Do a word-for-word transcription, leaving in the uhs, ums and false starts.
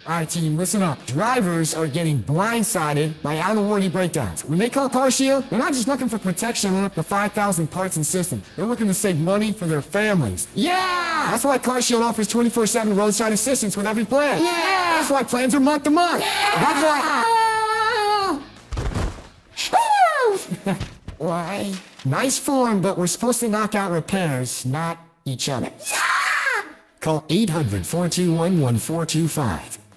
Alright team, listen up. Drivers are getting blindsided by out-of-warranty breakdowns. When they call CarShield, they're not just looking for protection on up to five thousand parts and systems. They're looking to save money for their families. Yeah! That's why CarShield offers twenty-four seven roadside assistance with every plan. Yeah! That's why plans are month to month. Yeah! That's why... Why? Nice form, but we're supposed to knock out repairs, not each other. Yeah! Call eight hundred, four two one, one four two five.